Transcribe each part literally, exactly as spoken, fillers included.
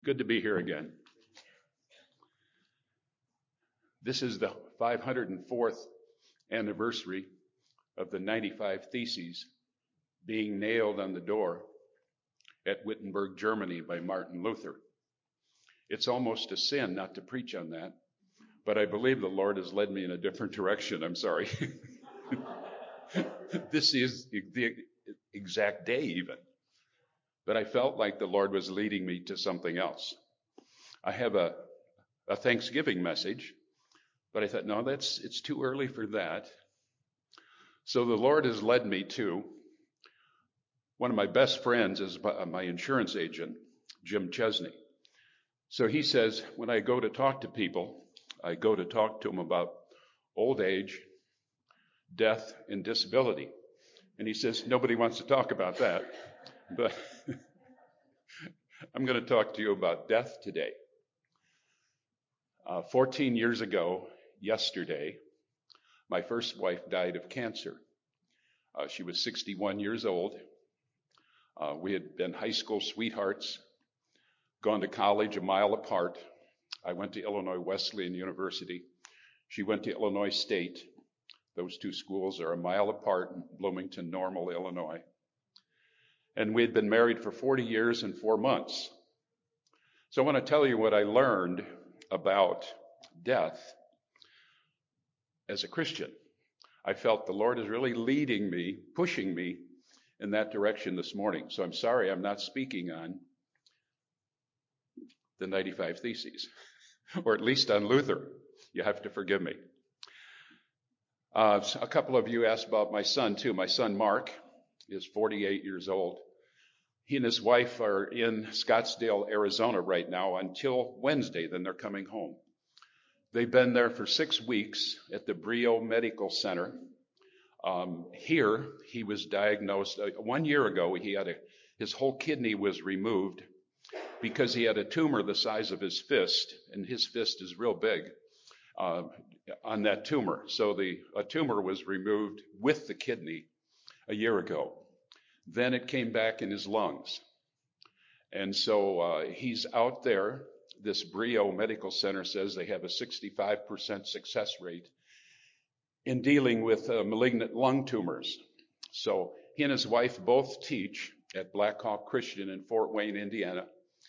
Good to be here again. This is the five hundred fourth anniversary of the ninety-five Theses being nailed on the door at Wittenberg, Germany by Martin Luther. It's almost a sin not to preach on that, but I believe the Lord has led me in a different direction. I'm sorry. This is the exact day even. But I felt like the Lord was leading me to something else. I have a, a Thanksgiving message, but I thought, no, that's it's too early for that. So the Lord has led me to one of my best friends is my insurance agent, Jim Chesney. So he says, when I go to talk to people, I go to talk to them about old age, death, and disability. And he says, nobody wants to talk about that, but I'm going to talk to you about death today. Uh, fourteen years ago, yesterday, my first wife died of cancer. Uh, she was sixty-one years old. Uh, we had been high school sweethearts, gone to college a mile apart. I went to Illinois Wesleyan University. She went to Illinois State. Those two schools are a mile apart in Bloomington, Normal, Illinois. And we had been married for forty years and four months. So I want to tell you what I learned about death as a Christian. I felt the Lord is really leading me, pushing me in that direction this morning. So I'm sorry I'm not speaking on the ninety-five Theses, or at least on Luther. You have to forgive me. Uh, a couple of you asked about my son too. My son Mark is forty-eight years old. He and his wife are in Scottsdale, Arizona right now until Wednesday, then they're coming home. They've been there for six weeks at the Brio Medical Center. Um, here, he was diagnosed uh, one year ago. He had a, his whole kidney was removed because he had a tumor the size of his fist, and his fist is real big uh, on that tumor. So the a tumor was removed with the kidney a year ago. Then it came back in his lungs. And so uh, he's out there. This Brio Medical Center says they have a sixty-five percent success rate in dealing with uh, malignant lung tumors. So he and his wife both teach at Black Hawk Christian in Fort Wayne, Indiana.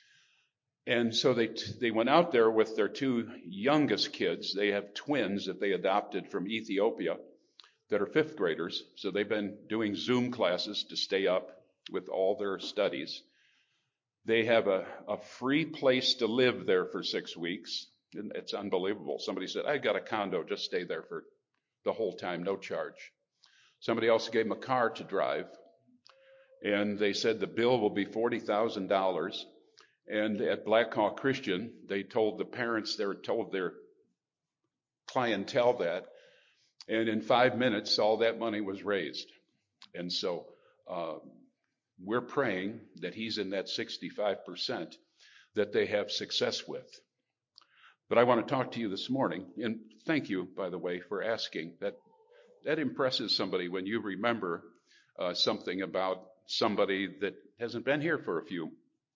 And so they they went out there with their two youngest kids. They have twins that they adopted from Ethiopia that are fifth graders. So they've been doing Zoom classes to stay up with all their studies. They have a, a free place to live there for six weeks. And it's unbelievable. Somebody said, I got a condo, just stay there for the whole time, no charge. Somebody else gave them a car to drive. And they said the bill will be forty thousand dollars. And at Black Hawk Christian, they told the parents, they were told their clientele that. And in five minutes, all that money was raised. And so uh, we're praying that he's in that sixty-five percent that they have success with. But I want to talk to you this morning, and thank you, by the way, for asking. That that impresses somebody when you remember uh, something about somebody that hasn't been here for a few,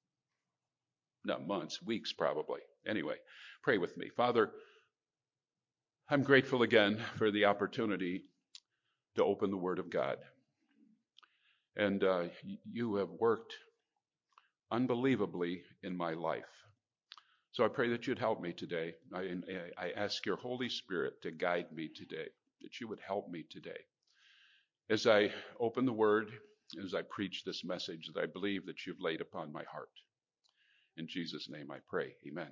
not months, weeks probably. Anyway, pray with me. Father, I'm grateful again for the opportunity to open the Word of God. And uh, you have worked unbelievably in my life. So I pray that you'd help me today. I, I ask your Holy Spirit to guide me today, that you would help me today. As I open the Word, as I preach this message that I believe that you've laid upon my heart. In Jesus' name I pray. Amen.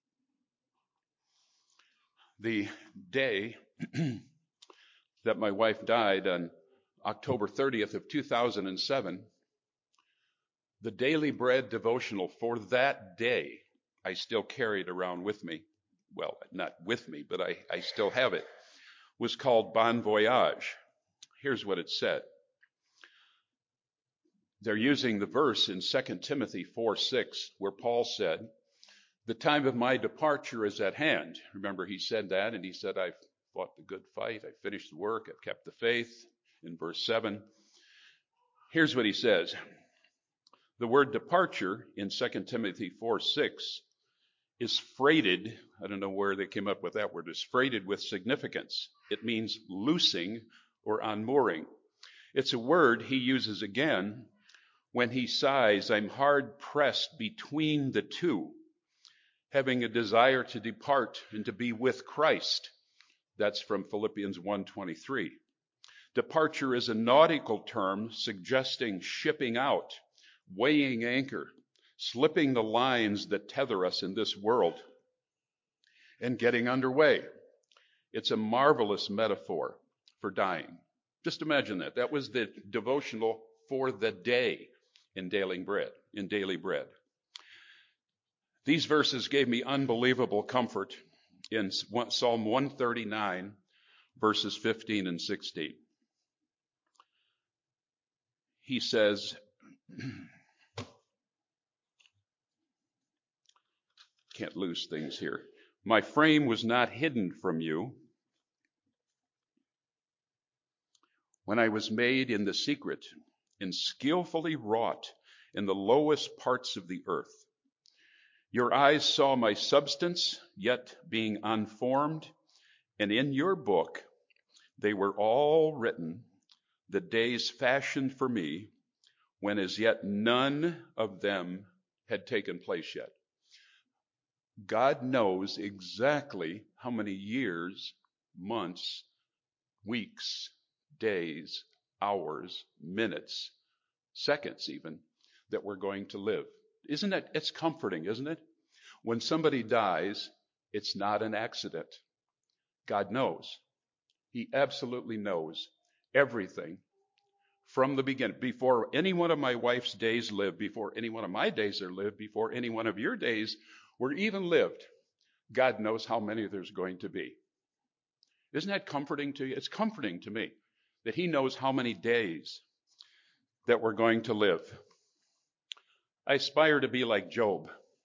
The day that my wife died on October thirtieth of two thousand seven, the Daily Bread devotional for that day, I still carry it around with me. Well, not with me, but I, I still have it, was called Bon Voyage. Here's what it said. They're using the verse in Second Timothy four six, where Paul said, the time of my departure is at hand. Remember, he said that, and he said, I've fought the good fight, I've finished the work, I've kept the faith. In verse seven, here's what he says. The word departure in Second Timothy four six is freighted, I don't know where they came up with that word, is freighted with significance. It means loosing or unmooring. It's a word he uses again when he sighs, I'm hard pressed between the two, having a desire to depart and to be with Christ. That's from Philippians one twenty-three. Departure is a nautical term suggesting shipping out, weighing anchor, slipping the lines that tether us in this world, and getting underway. It's a marvelous metaphor for dying. Just imagine that. That was the devotional for the day in Daily Bread. In Daily Bread. These verses gave me unbelievable comfort in Psalm one thirty-nine, verses fifteen and sixteen. He says, can't lose things here. My frame was not hidden from you when I was made in the secret and skillfully wrought in the lowest parts of the earth. Your eyes saw my substance, yet being unformed, and in your book they were all written, the days fashioned for me, when as yet none of them had taken place yet. God knows exactly how many years, months, weeks, days, hours, minutes, seconds even, that we're going to live. Isn't it? It's comforting, isn't it? When somebody dies, it's not an accident. God knows. He absolutely knows everything from the beginning. Before any one of my wife's days lived, before any one of my days are lived, before any one of your days were even lived, God knows how many there's going to be. Isn't that comforting to you? It's comforting to me that he knows how many days that we're going to live. I aspire to be like Job,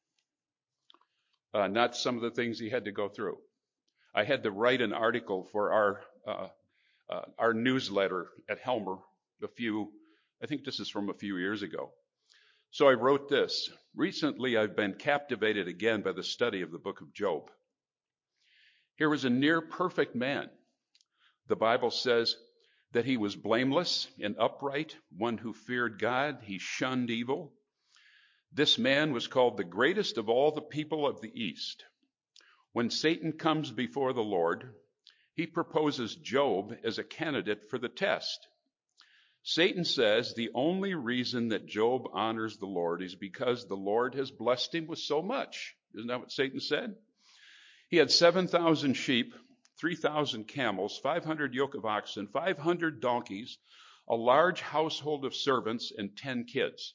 uh, not some of the things he had to go through. I had to write an article for our uh, uh, our newsletter at Helmer a few, I think this is from a few years ago. So I wrote this. Recently, I've been captivated again by the study of the book of Job. Here was a near perfect man. The Bible says that he was blameless and upright, one who feared God. He shunned evil. This man was called the greatest of all the people of the East. When Satan comes before the Lord, he proposes Job as a candidate for the test. Satan says the only reason that Job honors the Lord is because the Lord has blessed him with so much. Isn't that what Satan said? He had seven thousand sheep, three thousand camels, five hundred yoke of oxen, five hundred donkeys, a large household of servants, and ten kids.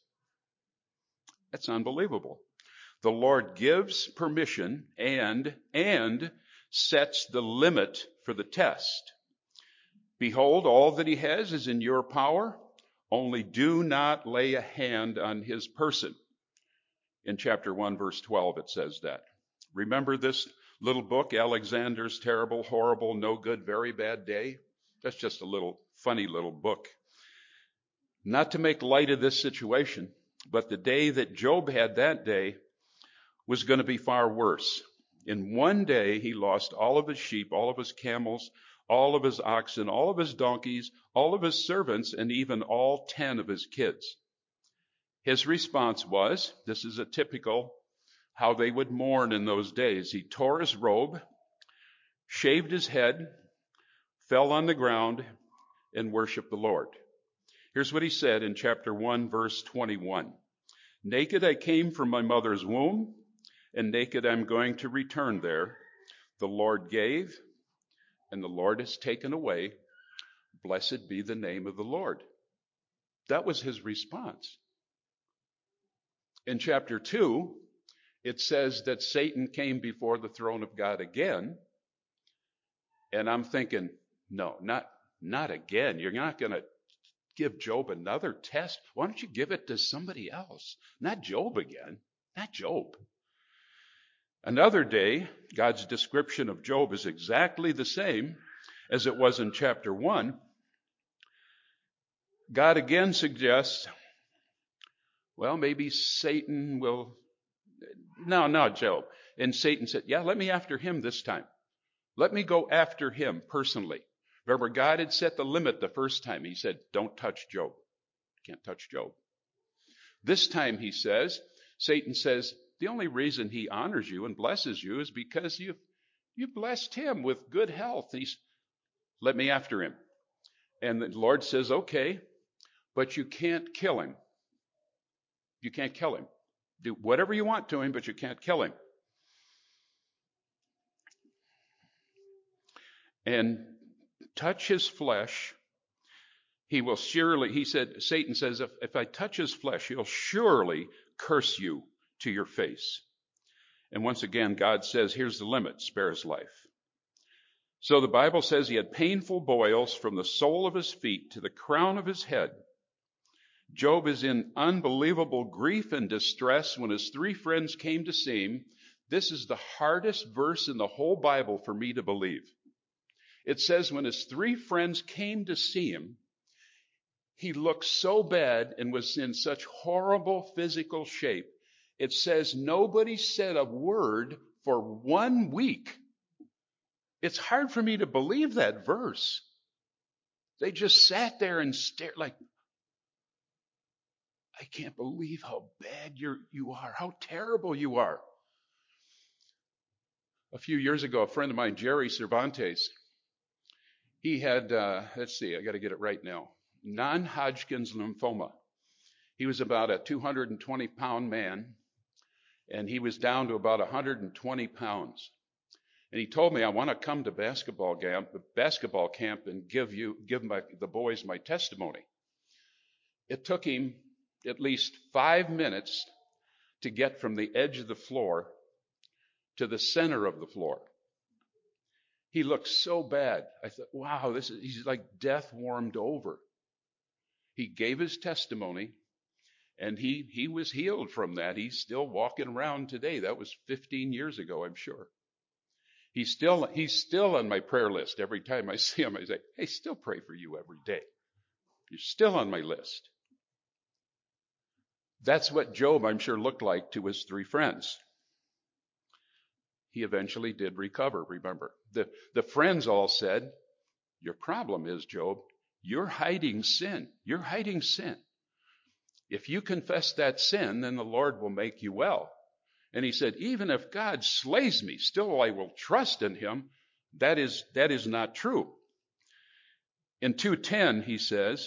That's unbelievable. The Lord gives permission and, and sets the limit for the test. Behold, all that he has is in your power. Only do not lay a hand on his person. In chapter one, verse twelve, it says that. Remember this little book, Alexander's Terrible, Horrible, No Good, Very Bad Day? That's just a little funny little book. Not to make light of this situation, but the day that Job had that day was going to be far worse. In one day, he lost all of his sheep, all of his camels, all of his oxen, all of his donkeys, all of his servants, and even all ten of his kids. His response was, this is a typical how they would mourn in those days. He tore his robe, shaved his head, fell on the ground, and worshiped the Lord. Here's what he said in chapter one, verse twenty-one. Naked I came from my mother's womb, and naked I'm going to return there. The Lord gave, and the Lord has taken away. Blessed be the name of the Lord. That was his response. In chapter two, it says that Satan came before the throne of God again. And I'm thinking, no, not, not again. You're not going to give Job another test. Why don't you give it to somebody else? Not Job again. Not Job. Another day, God's description of Job is exactly the same as it was in chapter one. God again suggests Well, maybe Satan will. No, no, Job. And Satan said, yeah, let me after him this time. Let me go after him personally. Remember, God had set the limit the first time. He said, don't touch Job. Can't touch Job. This time, he says, Satan says, the only reason he honors you and blesses you is because you you blessed him with good health. He's, let me after him. And the Lord says, okay, but you can't kill him. You can't kill him. Do whatever you want to him, but you can't kill him. And touch his flesh, he will surely, he said, Satan says, if, if I touch his flesh, he'll surely curse you to your face. And once again, God says, here's the limit, spare his life. So the Bible says he had painful boils from the sole of his feet to the crown of his head. Job is in unbelievable grief and distress when his three friends came to see him. This is the hardest verse in the whole Bible for me to believe. It says when his three friends came to see him, he looked so bad and was in such horrible physical shape. It says nobody said a word for one week. It's hard for me to believe that verse. They just sat there and stared like, I can't believe how bad you're, you are, how terrible you are. A few years ago, a friend of mine, Jerry Cervantes, he had, uh, let's see, I got to get it right now, non-Hodgkin's lymphoma. He was about a two hundred twenty pound man, and he was down to about one hundred twenty pounds. And he told me, I want to come to basketball camp, basketball camp and give you, give my, the boys my testimony. It took him at least five minutes to get from the edge of the floor to the center of the floor. He looked so bad. I thought, wow, this is, he's like death warmed over. He gave his testimony, and he, he was healed from that. He's still walking around today. That was fifteen years ago, I'm sure. He's still, he's still on my prayer list. Every time I see him, I say, hey, still pray for you every day. You're still on my list. That's what Job, I'm sure, looked like to his three friends. He eventually did recover, remember. The, the friends all said, your problem is, Job, you're hiding sin. You're hiding sin. If you confess that sin, then the Lord will make you well. And he said, even if God slays me, still I will trust in him. That is, that is not true. In two ten, he says,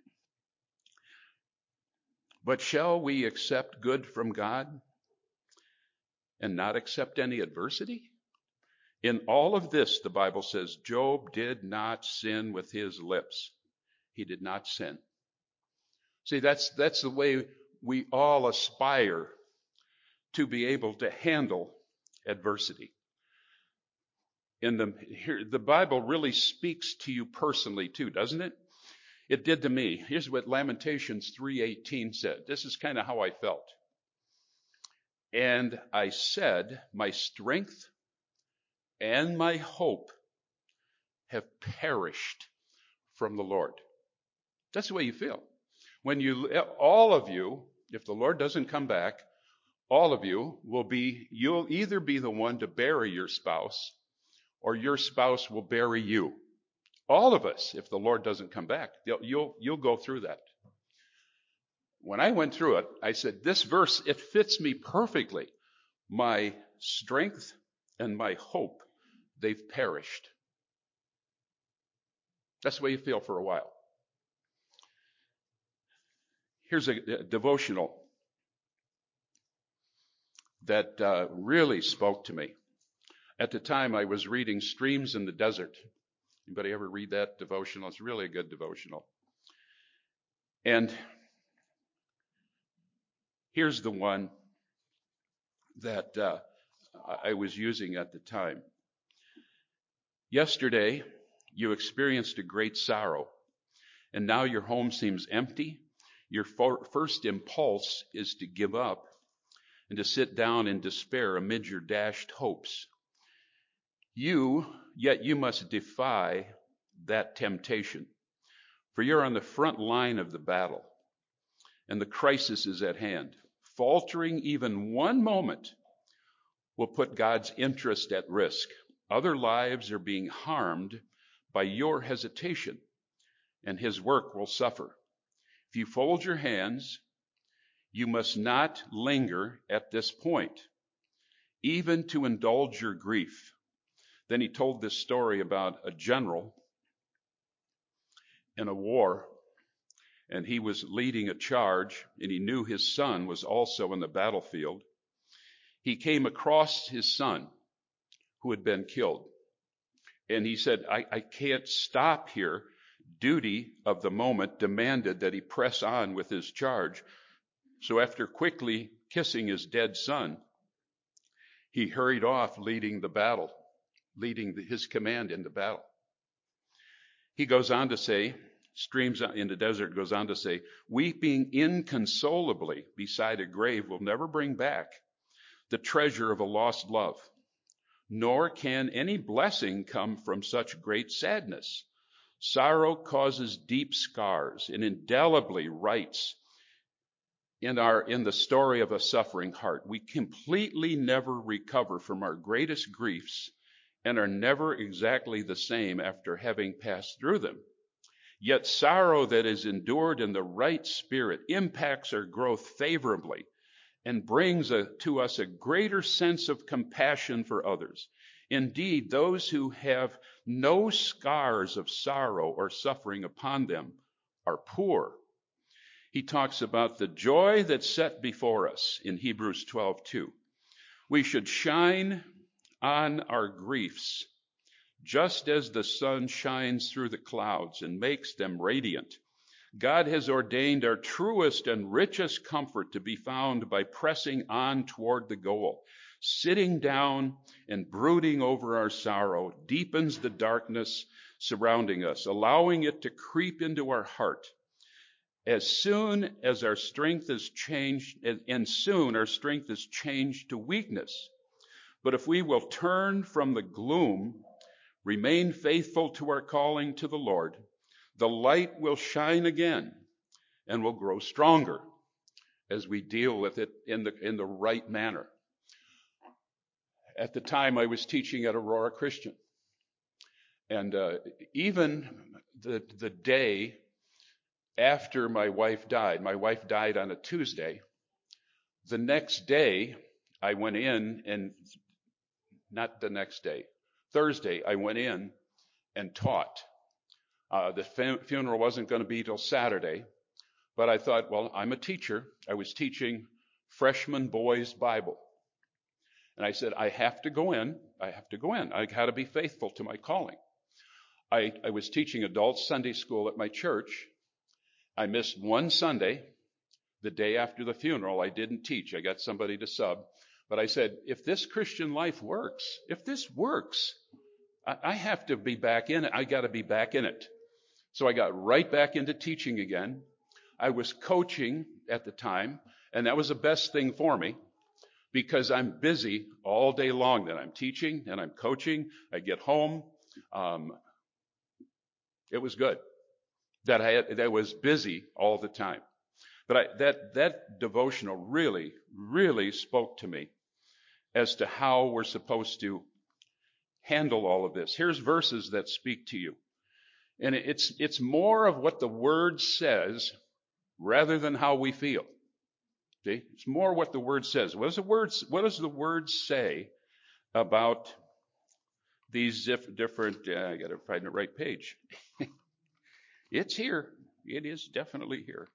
but shall we accept good from God and not accept any adversity? In all of this, the Bible says, Job did not sin with his lips. He did not sin. See, that's, that's the way we all aspire to be able to handle adversity. In the, here, the Bible really speaks to you personally too, doesn't it? It did to me. Here's what Lamentations three eighteen said. This is kind of how I felt. And I said, my strength and my hope have perished from the Lord. That's the way you feel. When you, all of you, if the Lord doesn't come back, all of you will be, you'll either be the one to bury your spouse or your spouse will bury you. All of us, if the Lord doesn't come back, you'll, you'll go through that. When I went through it, I said, this verse, it fits me perfectly. My strength and my hope, they've perished. That's the way you feel for a while. Here's a, a devotional that uh, really spoke to me. At the time, I was reading Streams in the Desert. Anybody ever read that devotional? It's really a good devotional. And here's the one that uh, I was using at the time. Yesterday, you experienced a great sorrow, and now your home seems empty. Your for- first impulse is to give up and to sit down in despair amid your dashed hopes. You, yet you must defy that temptation, for you're on the front line of the battle. and the crisis is at hand. Faltering even one moment will put God's interest at risk. Other lives are being harmed by your hesitation, and his work will suffer. If you fold your hands, you must not linger at this point, even to indulge your grief. Then he told this story about a general in a war, and he was leading a charge, and he knew his son was also in the battlefield. He came across his son who had been killed, and he said, I, I can't stop here. Duty of the moment demanded that he press on with his charge. So after quickly kissing his dead son, he hurried off leading the battle, leading the, his command into battle. He goes on to say, streams in the desert goes on to say, weeping inconsolably beside a grave will never bring back the treasure of a lost love, nor can any blessing come from such great sadness. Sorrow causes deep scars and indelibly writes in our in the story of a suffering heart. We completely never recover from our greatest griefs and are never exactly the same after having passed through them. Yet sorrow that is endured in the right spirit impacts our growth favorably and brings a, to us a greater sense of compassion for others. Indeed, those who have no scars of sorrow or suffering upon them are poor. He talks about the joy that's set before us in Hebrews twelve two. We should shine on our griefs, just as the sun shines through the clouds and makes them radiant. God has ordained our truest and richest comfort to be found by pressing on toward the goal. Sitting down and brooding over our sorrow deepens the darkness surrounding us, allowing it to creep into our heart. As soon as our strength is changed, and soon our strength is changed to weakness. But if we will turn from the gloom, remain faithful to our calling to the Lord, the light will shine again and will grow stronger as we deal with it in the, in the right manner. At the time, I was teaching at Aurora Christian. And uh, even the, the day after my wife died, my wife died on a Tuesday, the next day I went in and, not the next day, Thursday I went in and taught. Uh, the fun- funeral wasn't going to be till Saturday, but I thought, well, I'm a teacher. I was teaching freshman boys Bible. And I said, I have to go in. I have to go in. I got to be faithful to my calling. I, I was teaching adult Sunday school at my church. I missed one Sunday. The day after the funeral, I didn't teach. I got somebody to sub. But I said, if this Christian life works, if this works, I, I have to be back in it. I got to be back in it. So I got right back into teaching again. I was coaching at the time, and that was the best thing for me because I'm busy all day long. Then I'm teaching and I'm coaching. I get home. Um, it was good that I had, that was busy all the time. But I, that that devotional really, really spoke to me as to how we're supposed to handle all of this. Here's verses that speak to you. And it's it's more of what the Word says rather than how we feel. See? It's more what the Word says. What does the Word, what does the Word say about these diff, different, uh, I got to find the right page. It's here. It is definitely here.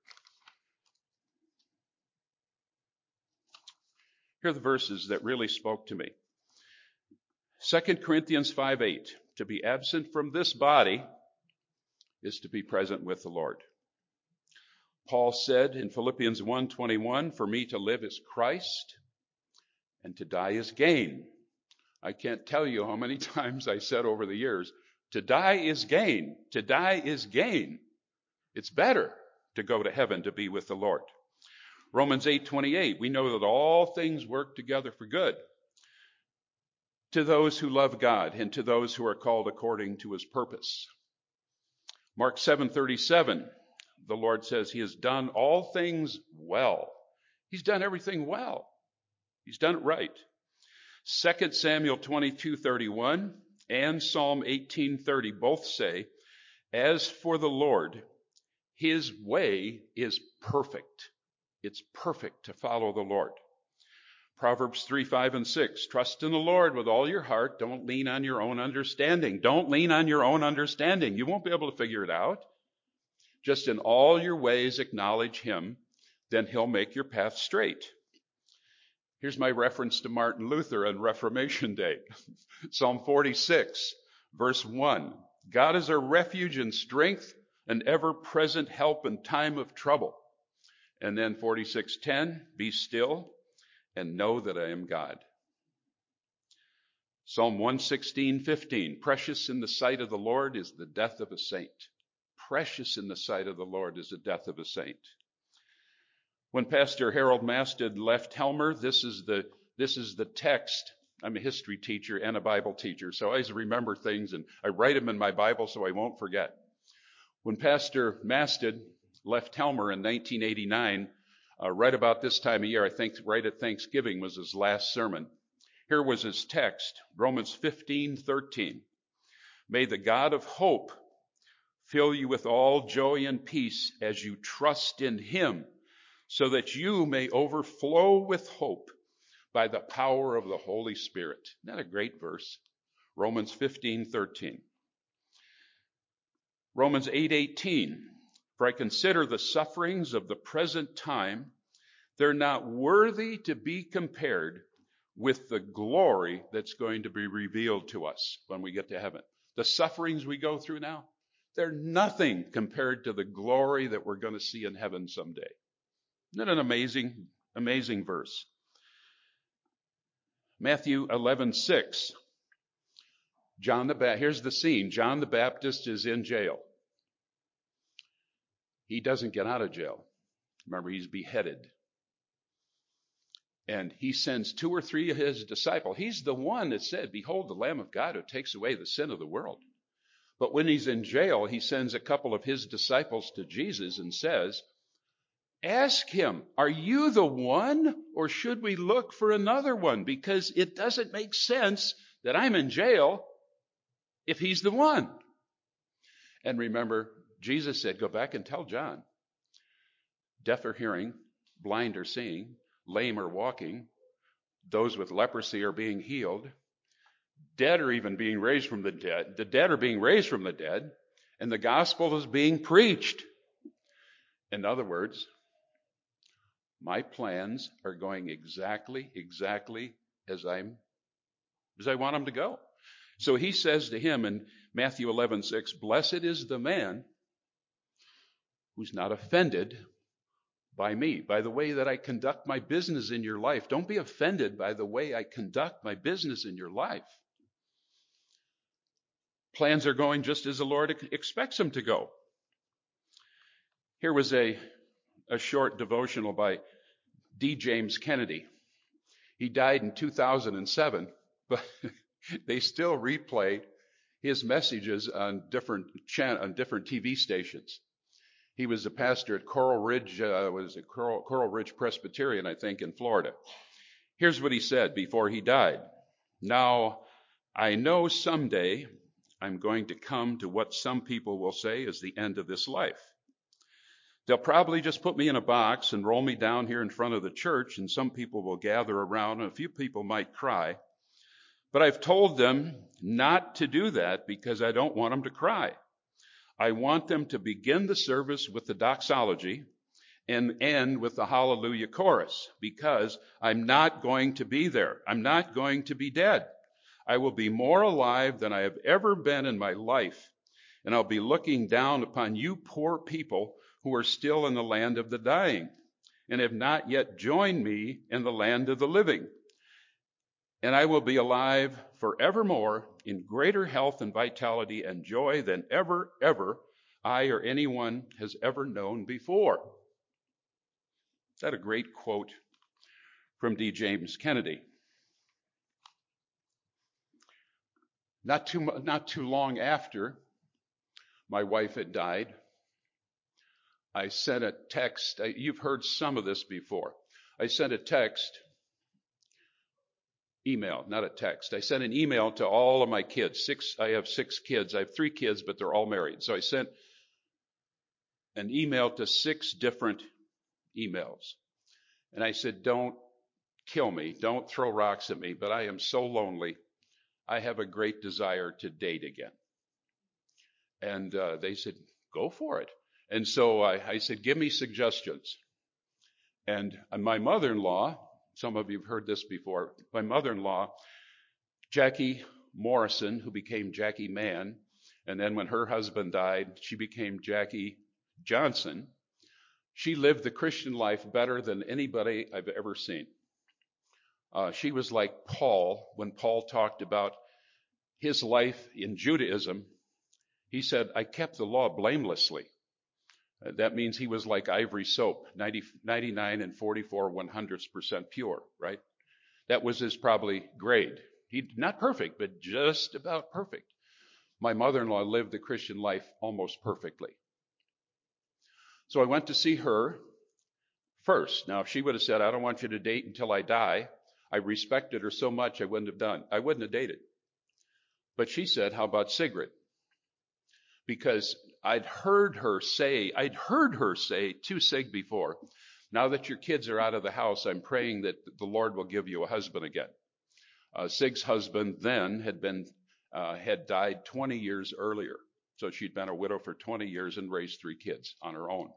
Here are the verses that really spoke to me. Second Corinthians five eight. To be absent from this body is to be present with the Lord. Paul said in Philippians one twenty-one, for me to live is Christ and to die is gain. I can't tell you how many times I said over the years, to die is gain. To die is gain. It's better to go to heaven to be with the Lord. Romans eight twenty-eight, we know that all things work together for good to those who love God and to those who are called according to his purpose. Mark seven thirty-seven, the Lord says he has done all things well. He's done everything well. He's done it right. Second Samuel twenty-two thirty-one and Psalm eighteen thirty both say, as for the Lord, his way is perfect. It's perfect to follow the Lord. Proverbs three, five, and six, trust in the Lord with all your heart. Don't lean on your own understanding. Don't lean on your own understanding. You won't be able to figure it out. Just in all your ways acknowledge him, then he'll make your path straight. Here's my reference to Martin Luther on Reformation Day. Psalm forty-six, verse one. God is our refuge and strength, an ever-present help in time of trouble. And then forty-six ten, be still and know that I am God. Psalm one sixteen fifteen, precious in the sight of the Lord is the death of a saint. Precious in the sight of the Lord is the death of a saint. When Pastor Harold Masted left Helmer, this is the this is the text. I'm a history teacher and a Bible teacher, so I always remember things, and I write them in my Bible so I won't forget. When Pastor Masted left Helmer in nineteen eighty-nine, uh, right about this time of year, I think right at Thanksgiving was his last sermon. Here was his text, Romans fifteen thirteen. May the God of hope fill you with all joy and peace as you trust in him, so that you may overflow with hope by the power of the Holy Spirit. Isn't that a great verse? Romans fifteen thirteen. Romans eight eighteen. For I consider the sufferings of the present time, they're not worthy to be compared with the glory that's going to be revealed to us when we get to heaven. The sufferings we go through now, they're nothing compared to the glory that we're going to see in heaven someday. Isn't that an amazing, amazing verse? Matthew eleven six. John the Baptist, here's the scene. John the Baptist is in jail. He doesn't get out of jail. Remember, he's beheaded. And he sends two or three of his disciples. He's the one that said, behold, the Lamb of God who takes away the sin of the world. But when he's in jail, he sends a couple of his disciples to Jesus and says, ask him, are you the one, or should we look for another one? Because it doesn't make sense that I'm in jail if he's the one. And remember, Jesus said, go back and tell John, deaf are hearing, blind are seeing, lame are walking, those with leprosy are being healed, dead are even being raised from the dead, the dead are being raised from the dead, and the gospel is being preached. In other words, my plans are going exactly, exactly as I'm, as I want them to go. So he says to him in Matthew eleven six, blessed is the man who's not offended by me, by the way that I conduct my business in your life. Don't be offended by the way I conduct my business in your life. Plans are going just as the Lord expects them to go. Here was a, a short devotional by D. James Kennedy. He died in two thousand seven, but they still replay his messages on different chan- on different T V stations. He was a pastor at Coral Ridge, uh, was it Coral, Coral Ridge Presbyterian, I think, in Florida. Here's what he said before he died. Now, I know someday I'm going to come to what some people will say is the end of this life. They'll probably just put me in a box and roll me down here in front of the church, and some people will gather around, and a few people might cry. But I've told them not to do that because I don't want them to cry. I want them to begin the service with the doxology and end with the hallelujah chorus, because I'm not going to be there. I'm not going to be dead. I will be more alive than I have ever been in my life, and I'll be looking down upon you poor people who are still in the land of the dying and have not yet joined me in the land of the living. And I will be alive forevermore in greater health and vitality and joy than ever, ever I or anyone has ever known before. Is that a great quote from D. James Kennedy? Not too, not too long after my wife had died, I sent a text. I, you've heard some of this before. I sent a text, email, not a text. I sent an email to all of my kids. Six. I have six kids. I have three kids, but they're all married. So I sent an email to six different emails. And I said, don't kill me. Don't throw rocks at me, but I am so lonely. I have a great desire to date again. And uh, they said, go for it. And so I, I said, give me suggestions. And my mother-in-law, some of you have heard this before, my mother-in-law, Jackie Morrison, who became Jackie Mann, and then when her husband died, she became Jackie Johnson. She lived the Christian life better than anybody I've ever seen. Uh, she was like Paul when Paul talked about his life in Judaism. He said, I kept the law blamelessly. Uh, that means he was like ivory soap, ninety, ninety-nine and forty-four one hundredths percent pure, right? That was his probably grade. He not perfect, but just about perfect. My mother-in-law lived the Christian life almost perfectly. So I went to see her first. Now, if she would have said, I don't want you to date until I die, I respected her so much I wouldn't have done. I wouldn't have dated. But she said, how about Sigrid? Because I'd heard her say, I'd heard her say to Sig before, now that your kids are out of the house, I'm praying that the Lord will give you a husband again. Uh, Sig's husband then had been, uh, had died twenty years earlier. So she'd been a widow for twenty years and raised three kids on her own.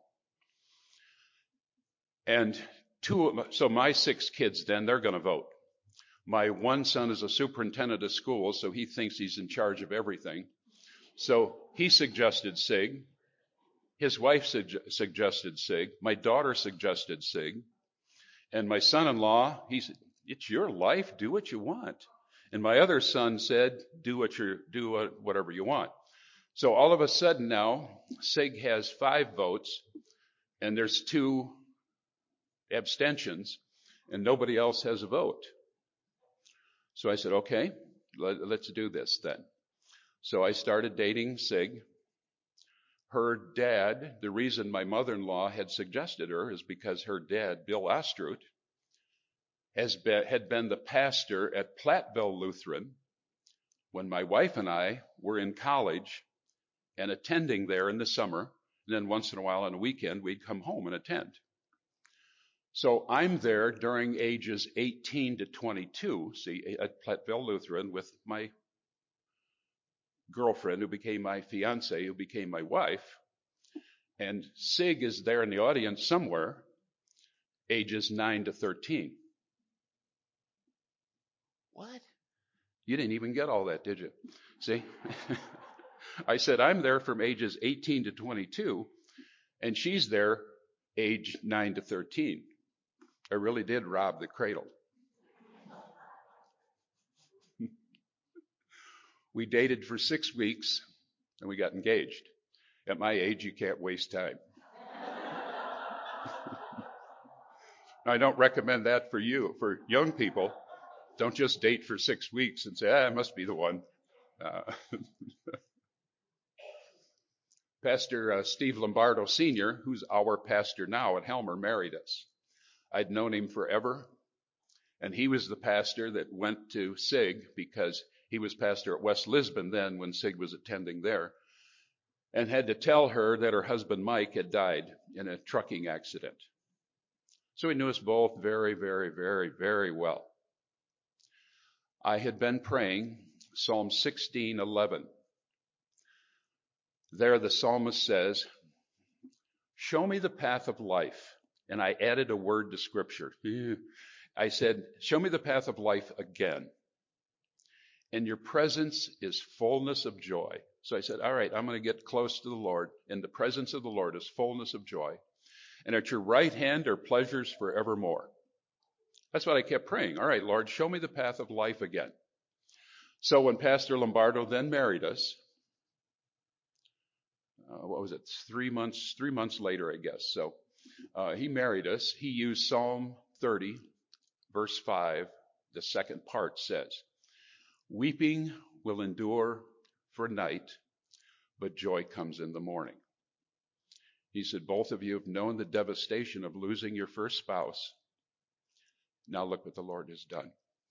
And two of my, so my six kids then, they're going to vote. My one son is a superintendent of schools, so he thinks he's in charge of everything. So he suggested Sig. His wife suge- suggested Sig. My daughter suggested Sig. And my son-in-law, he said, it's your life. Do what you want. And my other son said, do what you do what, whatever you want. So all of a sudden now, Sig has five votes, and there's two abstentions, and nobody else has a vote. So I said, okay, let, let's do this then. So I started dating Sig. Her dad, the reason my mother-in-law had suggested her is because her dad, Bill Ostrut, has been, had been the pastor at Platteville Lutheran when my wife and I were in college and attending there in the summer. And then once in a while on a weekend, we'd come home and attend. So I'm there during ages eighteen to twenty-two, see, at Platteville Lutheran with my girlfriend who became my fiance, who became my wife. And Sig is there in the audience somewhere, ages nine to thirteen. What? You didn't even get all that, did you? See? I said, I'm there from ages eighteen to twenty-two, and she's there age nine to thirteen. I really did rob the cradle. We dated for six weeks, and we got engaged. At my age, you can't waste time. I don't recommend that for you. For young people, don't just date for six weeks and say, ah, it must be the one. Uh, Pastor uh, Steve Lombardo Senior, who's our pastor now at Helmer, married us. I'd known him forever, and he was the pastor that went to Sig because he was pastor at West Lisbon then when Sig was attending there, and had to tell her that her husband Mike had died in a trucking accident. So he knew us both very, very, very, very well. I had been praying Psalm sixteen eleven. There the psalmist says, show me the path of life. And I added a word to scripture. I said, show me the path of life again. And your presence is fullness of joy. So I said, all right, I'm going to get close to the Lord. And the presence of the Lord is fullness of joy. And at your right hand are pleasures forevermore. That's what I kept praying. All right, Lord, show me the path of life again. So when Pastor Lombardo then married us, uh, what was it, three months, three months later, I guess. So uh, he married us. He used Psalm thirty, verse five. The second part says, weeping will endure for night, but joy comes in the morning. He said, both of you have known the devastation of losing your first spouse. Now look what the Lord has done.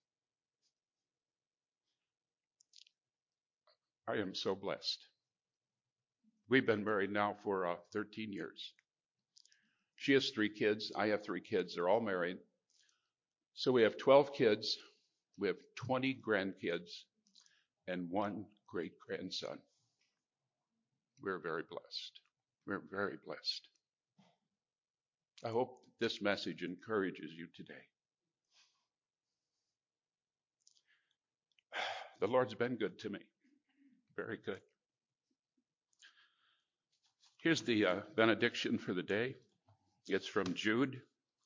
I am so blessed. We've been married now for uh, thirteen years. She has three kids. I have three kids. They're all married. So we have twelve kids. We have twenty grandkids and one great-grandson. We're very blessed. We're very blessed. I hope this message encourages you today. The Lord's been good to me. Very good. Here's the uh, benediction for the day. It's from Jude.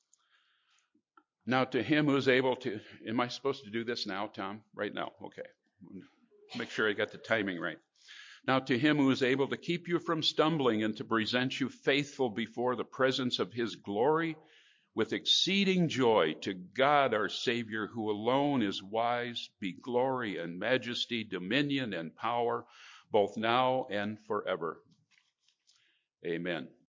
Now to him who is able to, am I supposed to do this now, Tom? Right now? Okay. Make sure I got the timing right. Now to him who is able to keep you from stumbling and to present you faithful before the presence of his glory with exceeding joy, to God our Savior, who alone is wise, be glory and majesty, dominion and power, both now and forever. Amen.